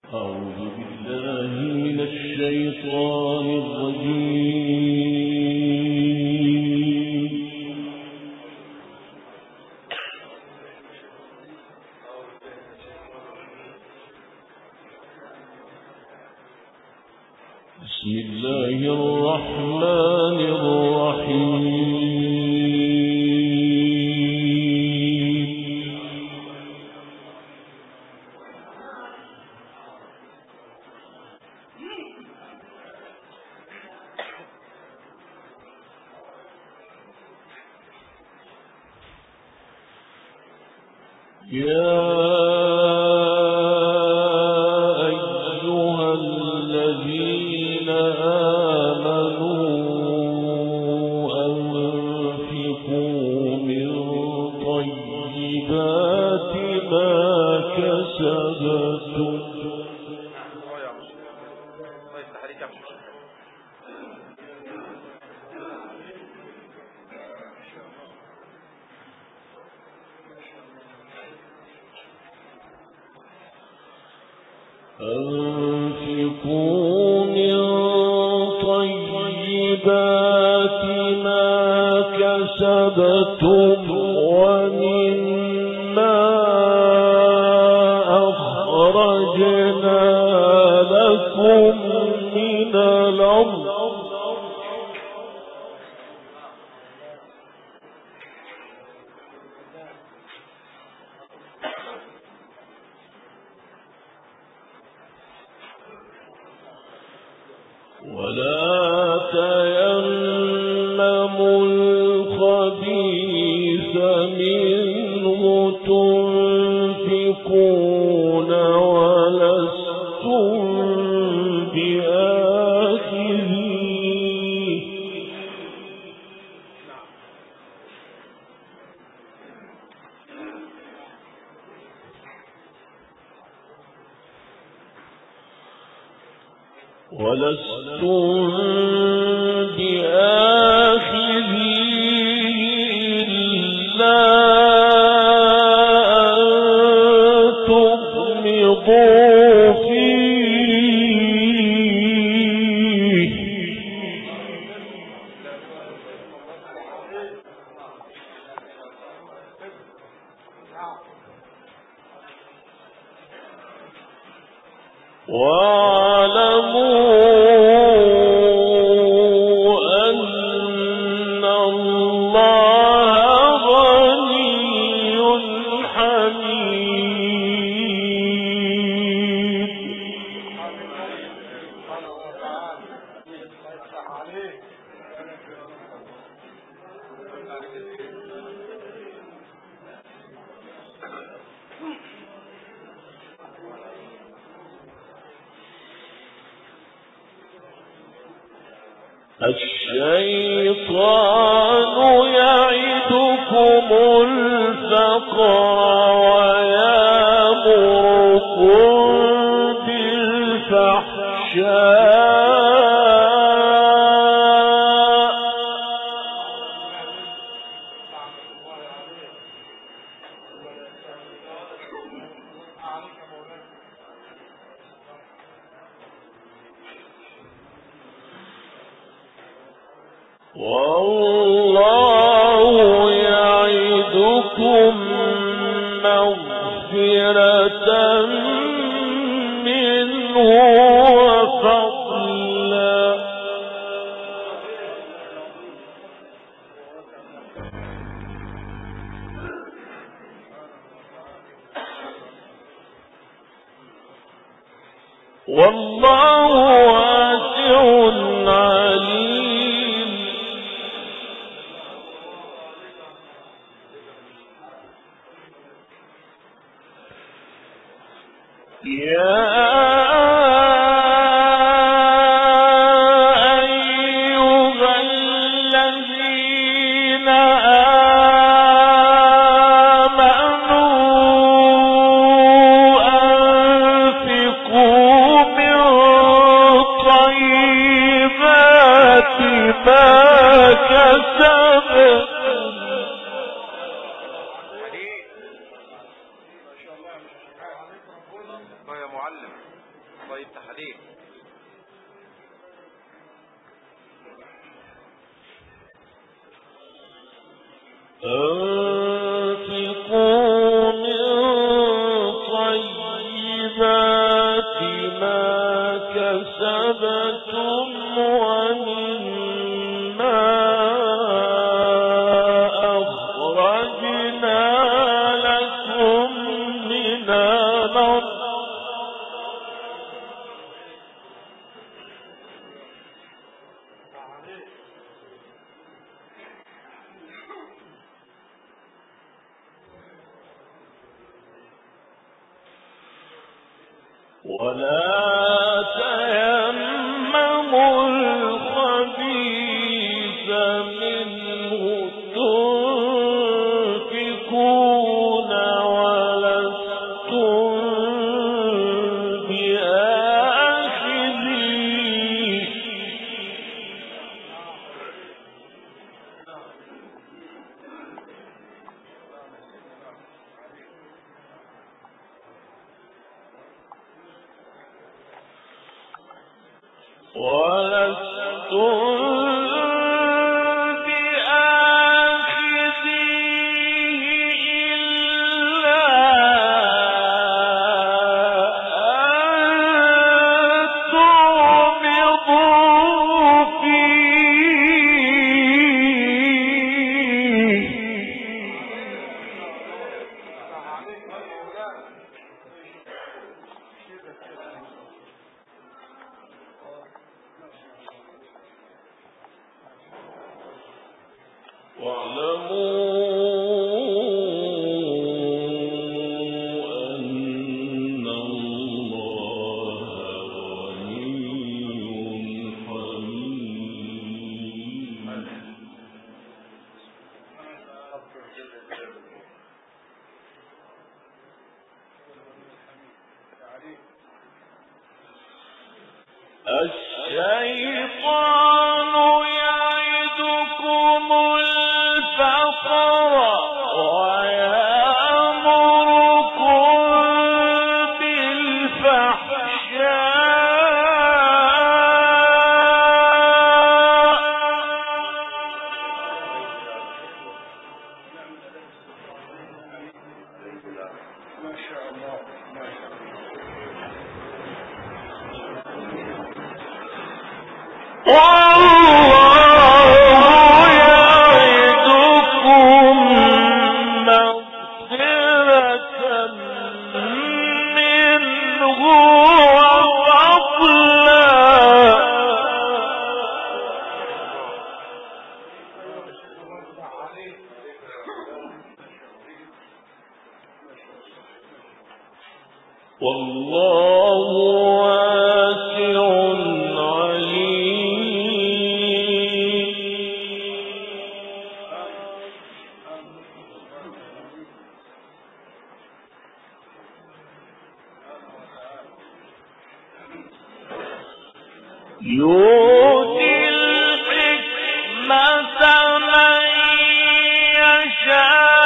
أعوذ بالله من الشيطان الرجيم. بسم الله الرحمن الرحيم. يا أيها الذين آمنوا أنفقوا من طيبات ما كسبتم أنفقوا من طيبات ما كسبتم ومما أخرجنا لكم من الأرض ولا تيمموا الخبيث منه تنفقون ولستم بآخذيه إلا أن تغمضوا فيه واعلموا أن الله غني حميد. الشيطان يعدكم الفقر ويأمركم بالفحشاء والله يعدكم مغفرة منه وفضلا. والله واسع عليم. يا أيها الذين آمنوا أنفقوا من طيبات ما كسبتم أنفقوا من طيبات ما كسبتم ومما أخرجنا لكم من الأرض ولا تيمموا الخبيث منه تنفقون ولستم بآخذيه إلا أن تغمضوا فيه واعلموا أن الله غني حميد الشيطان يعدكم الفقر ويأمركم والله واسع عليم. يؤتي الحكمة من يشاء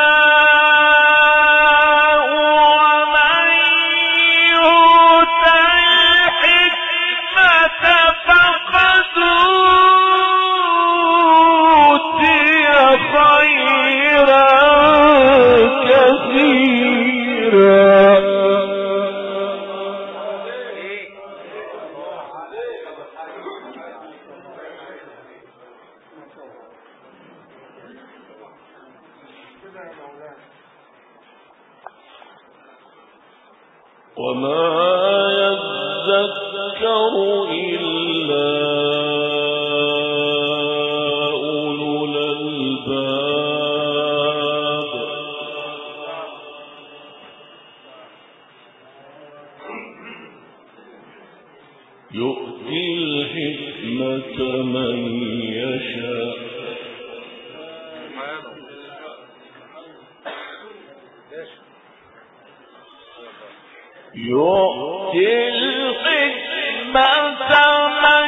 وما يذكر إلا أولو الألباب. يؤتي الحكمة من يشاء يؤتي الحكمة من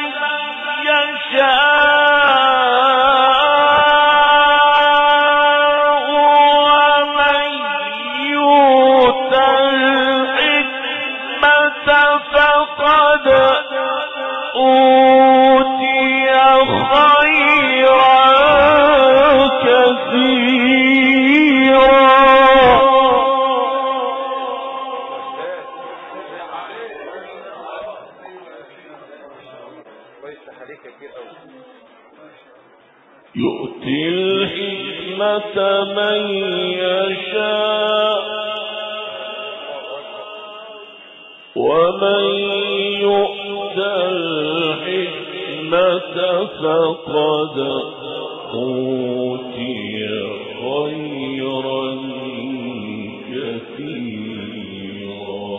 يشاء ومن يؤت الحكمة فقد أوتي خيرا كثيرا. يؤتي الحكمة من يشاء ومن يؤت الحكمة فقد أوتي خيرا كثيرا.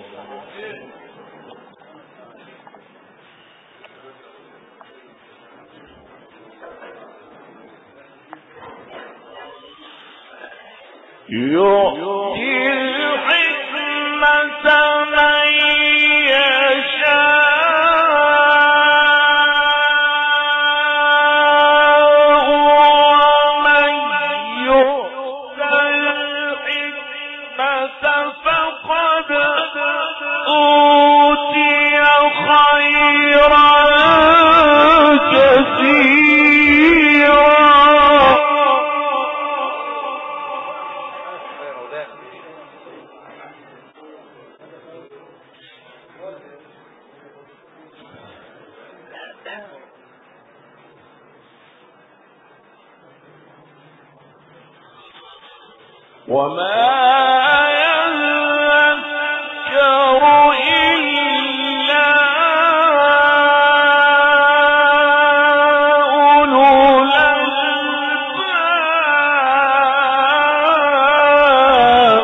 يؤتي الحكمة من يشاء ومن يؤت الحكمة فقد أوتي خيرا كثيرا. وما يذكر إلا أولو الألباب.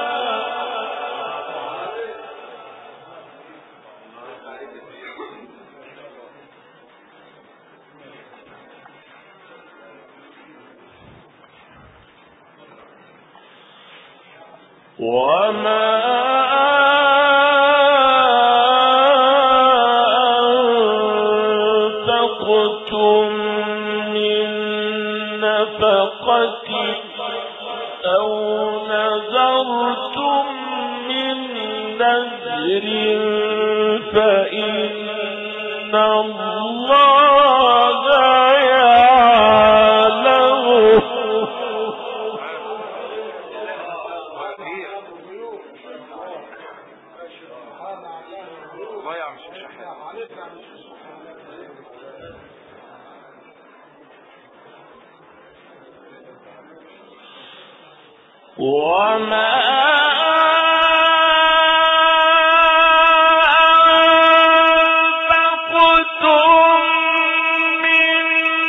وما أنفقتم من نفقة أو نذرتم من نذر فإن الله يعلمه. وما أنفقتم من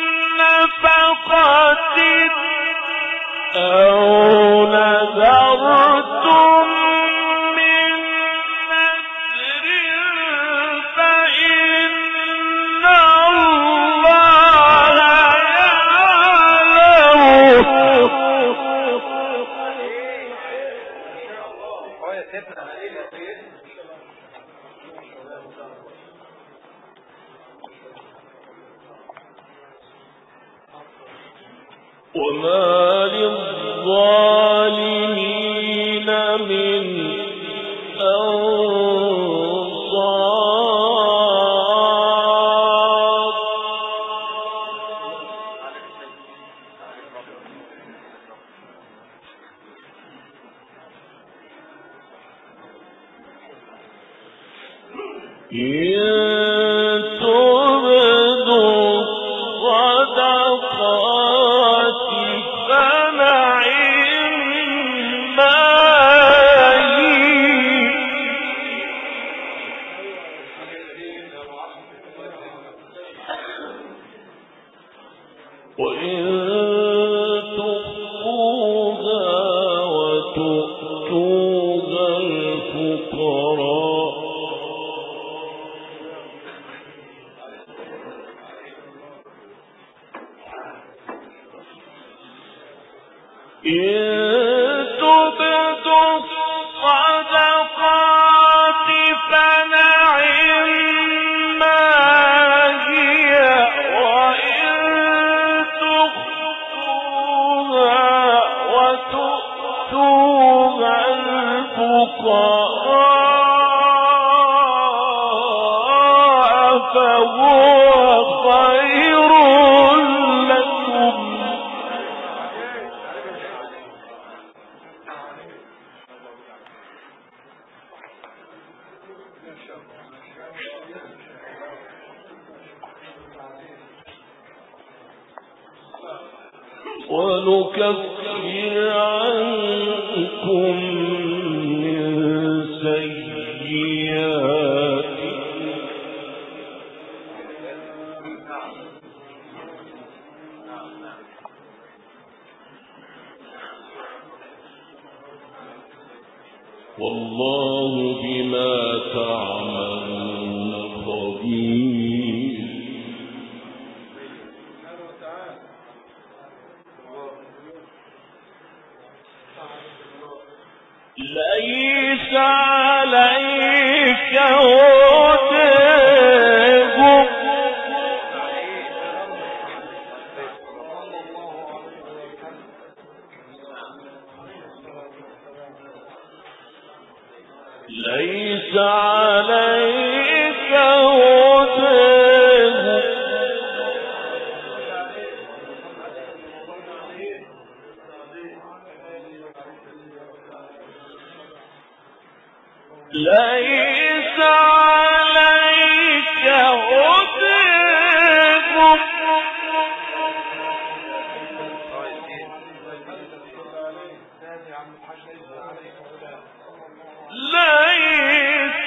نفقة أو نذرتم من نذر فإن الله يعلمه. وما للظالمين من أنصار. إن تبدوا الصدقات فنعما هي وإن تخفوها وتؤتوها الفقراء إن تبدوا الصدقات فنعما هي وإن تخفوها وتؤتوها الفقراء فهو خير لكم ونكفر عنكم من سيئاتكم والله بما تعملون خبير. ليس عليك هداهم ليس عليك هداهم ليس عليك هداهم ليس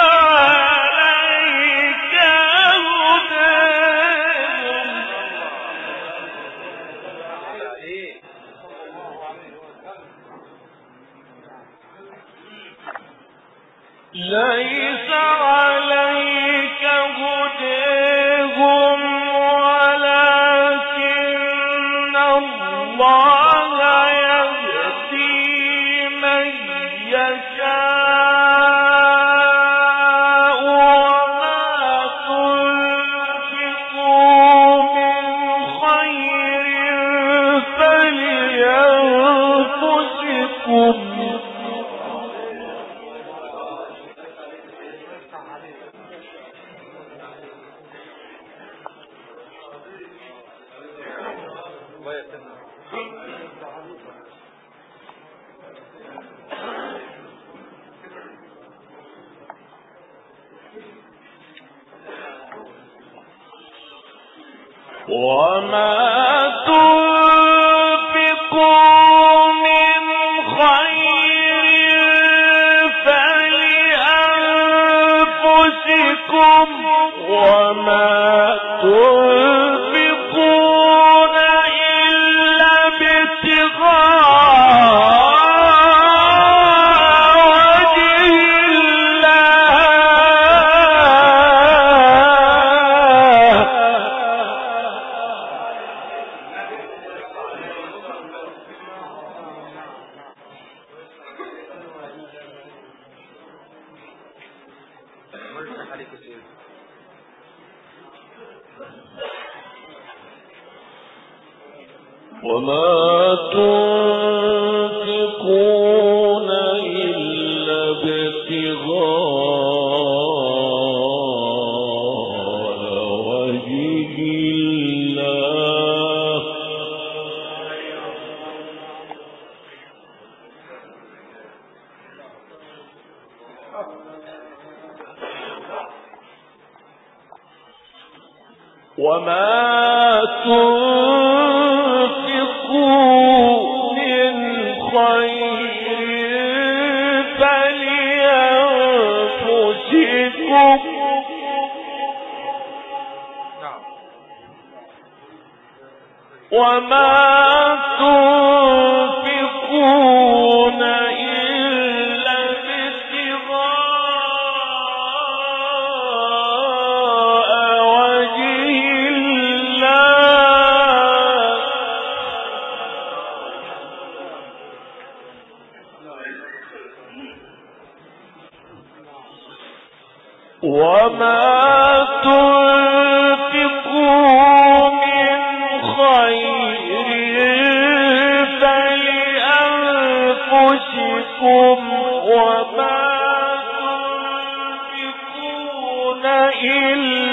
عليك ليس عليك هداهم ولكن الله يهدي من يشاء وما تنفقوا من خير فلينفسكم وما تنفقوا من خير فلأنفسكم وما تنفقون إلا ابتغاء وما تنفقون إلا ابتغاء وجه الله وما تنفقوا من خير فلينفسكم وما تنفقون إلا ابتغاء وجه الله وما تنفقوا من خير فلأنفسكم وما تنفقون إلا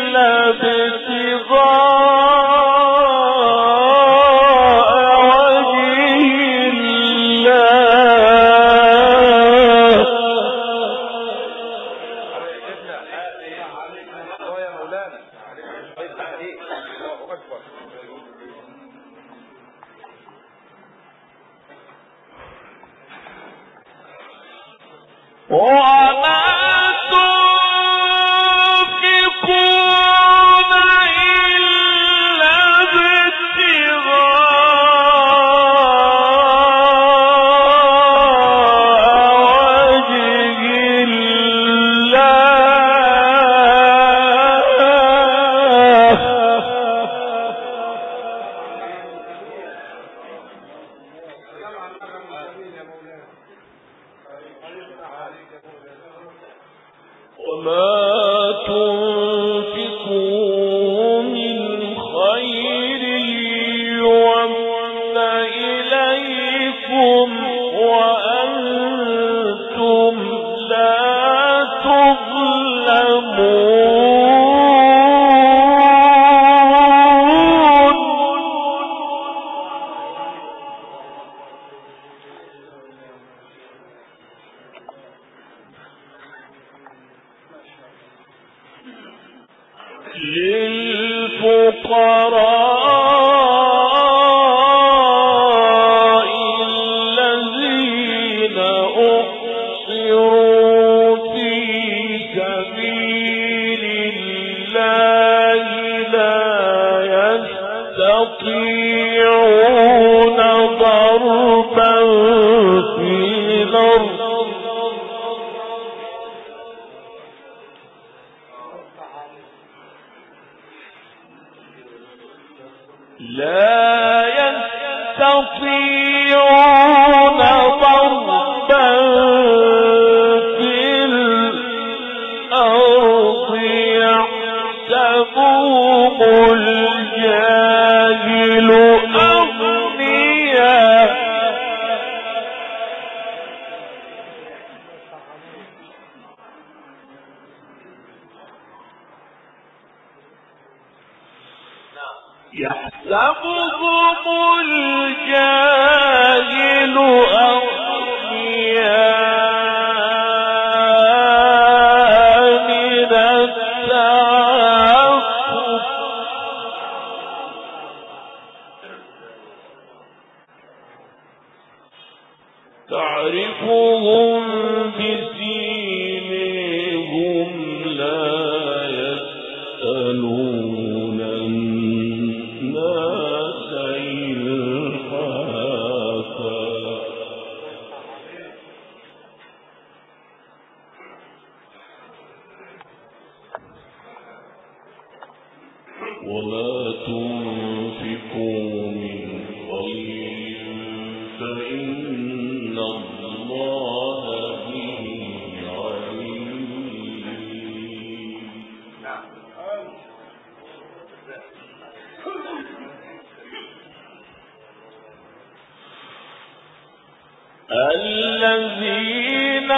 الذين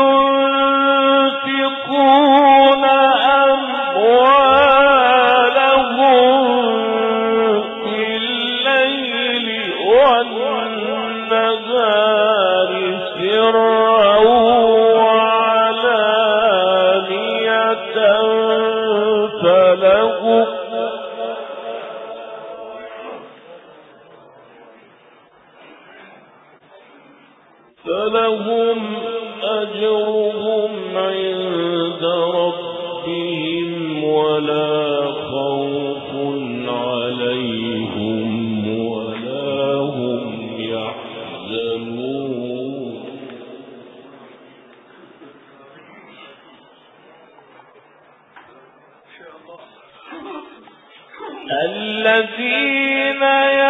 ينفقون أموالهم بالليل والنهار سرا وعلانية فلهم أجرهم عند ربهم ولا خوف عليهم ولا هم يحزنون. الذين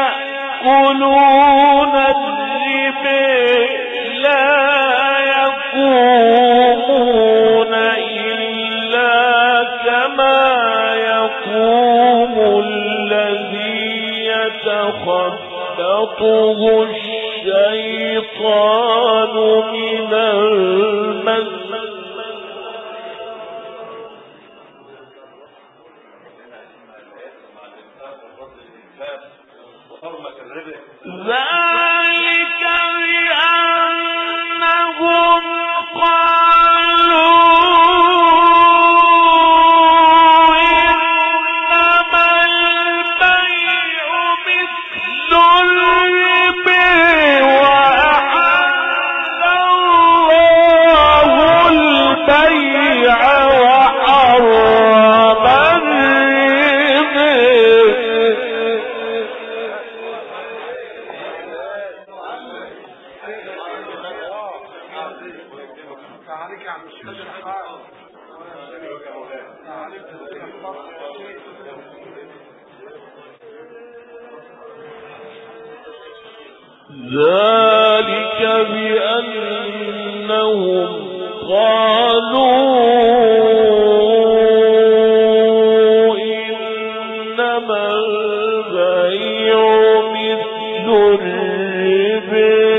يأكلون الربا لا يقومون إلا كما يقوم الذي يتخبطه الشيطان من المس. ذلك بأنهم قالوا إنما البيع مثل الربا وأحل الله البيع وحرم الربا. ذلك بأنهم قالوا إنما البيع مثل الربا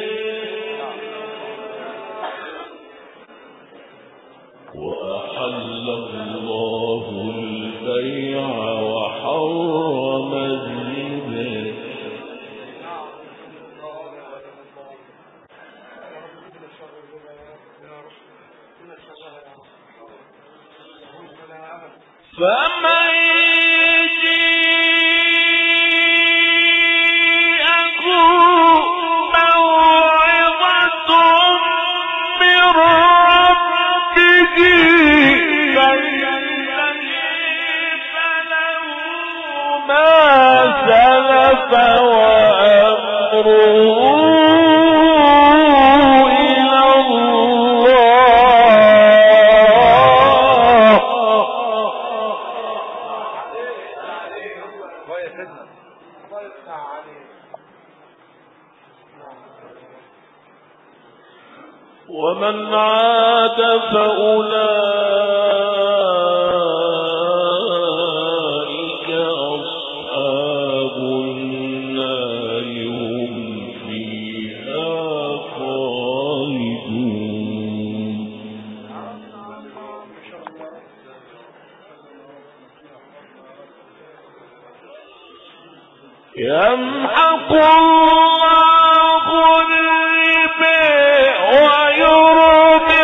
وأحل الله البيع وحرم الربا. فمن جاءه موعظة من ربه فله ما سلف وأمره إلى الله. ومن عاد فأولئك أصحاب النار هم فيها خالدون. يمحق الله الربا ويربي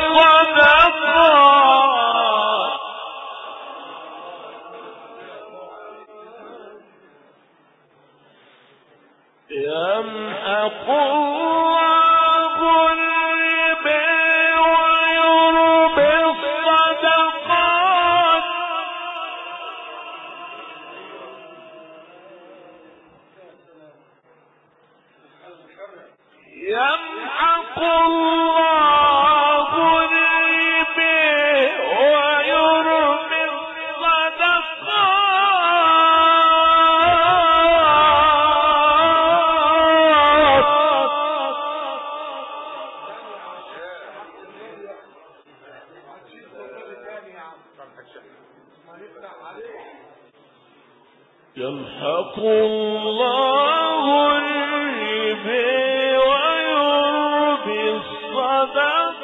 الصدقات. يمحق الله الربا ويربي الصدقات. يمحق الله الربا ويربي الصدقات. يمحق الله الربا ويربي الصدقات.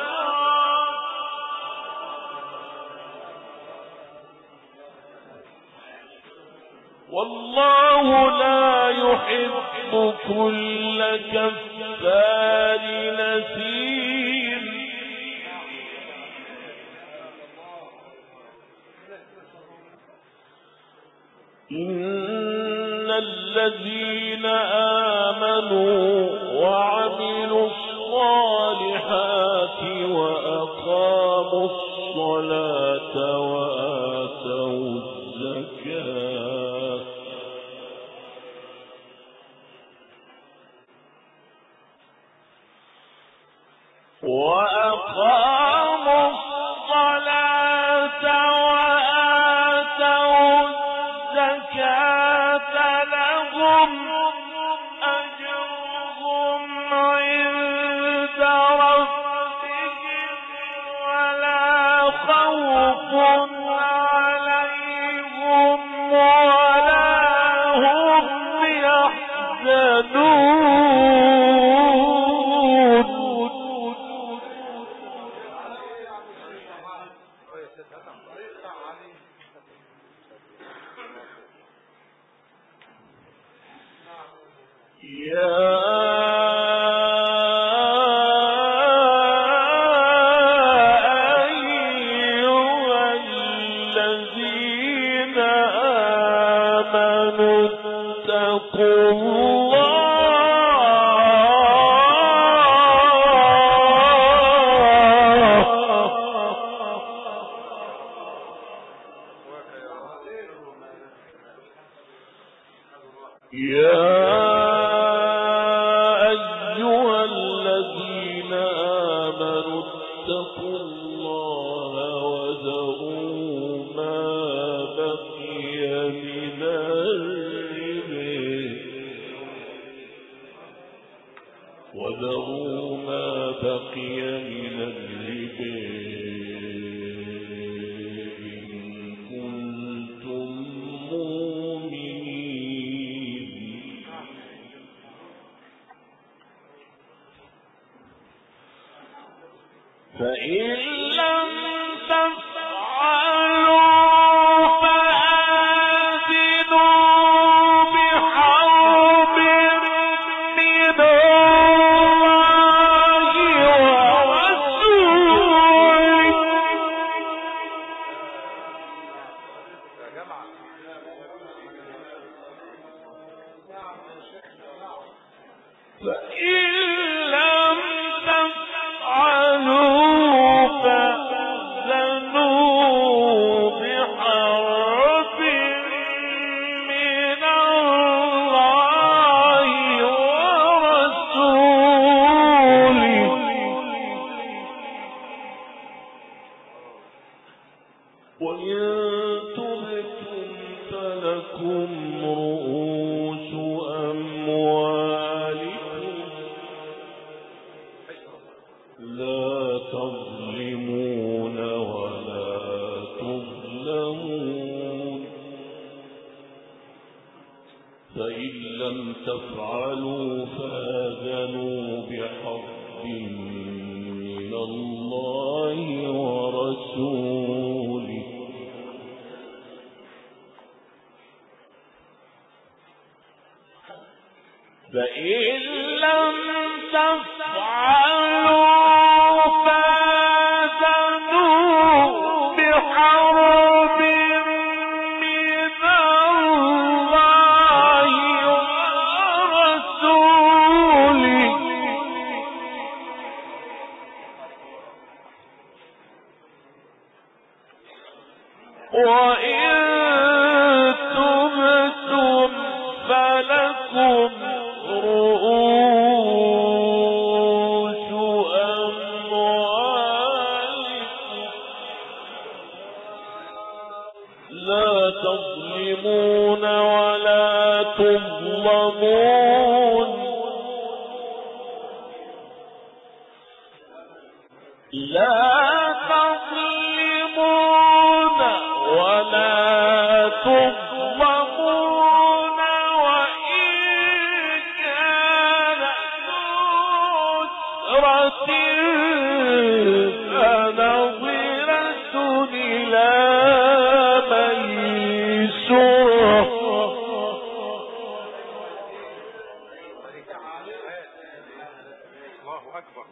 والله لا يحب كل كفار نثيم. إن الذين آمنوا وعملوا الصالحات وأقاموا الصلاة وآتوا الزكاة وأقاموا الصلاة وآتوا الزكاة لهم أجرهم عند ربهم ولا خوف عليهم ولا هم يحزنون. وذروا ما بقي من الربا إن كنتم مؤمنين فإن لم تفعلوا فإن لم تفعلوا فآذنوا بحرب من الله ورسوله فإن لم تفعلوا فآذنوا بحرب وإن تبتم فلكم رؤوس أموالكم لا تظلمون ولا تظلمون لا تظلمون ولا تظلمون وإن كان ذو عسرة فنظرة إلى ميسرة الله أكبر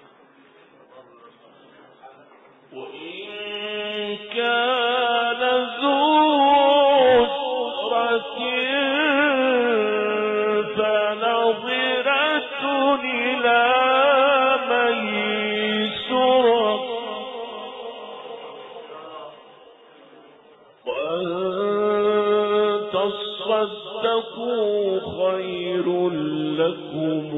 وإن كان ذو عسرة فنظرة إلى ميسرة وأن تصدقوا خير لكم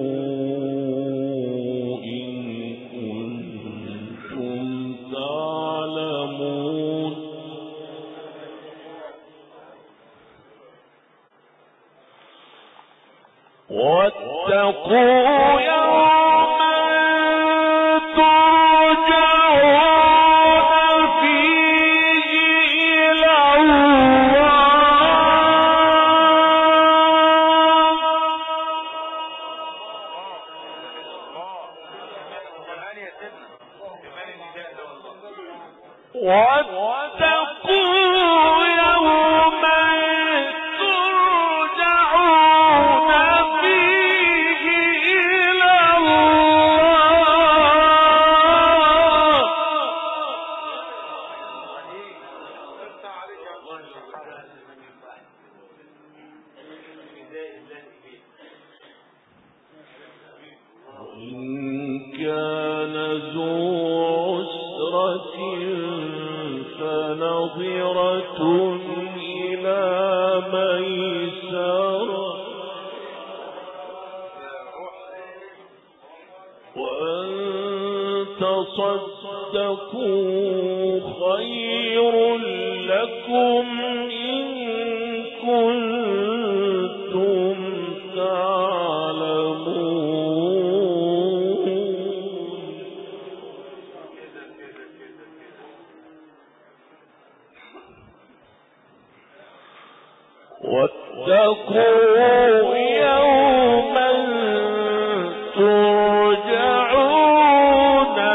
واتقوا يوما ترجعون فيه إلى الله واتقوا يوما ترجعون فيه فنظرة إلى ميسرة وأن تصدقوا خير لكم إن كنتم تعلمون واتقوا يوما ترجعون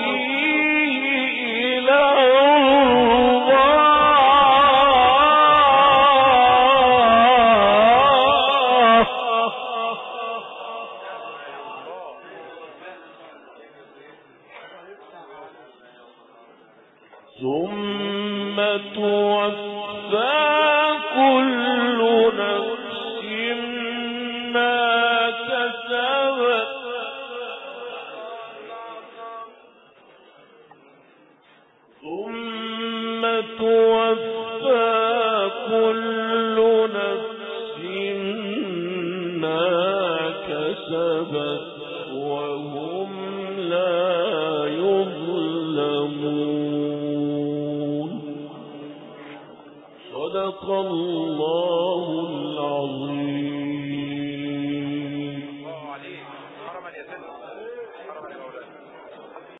فيه إلى الله ثم توفى كل نفس ما كسبت ثم توفى كل نفس ما كسبت وهم لا يظلمون صدق الله العظيم. حرما يا سيدنا، حرما يا مولانا.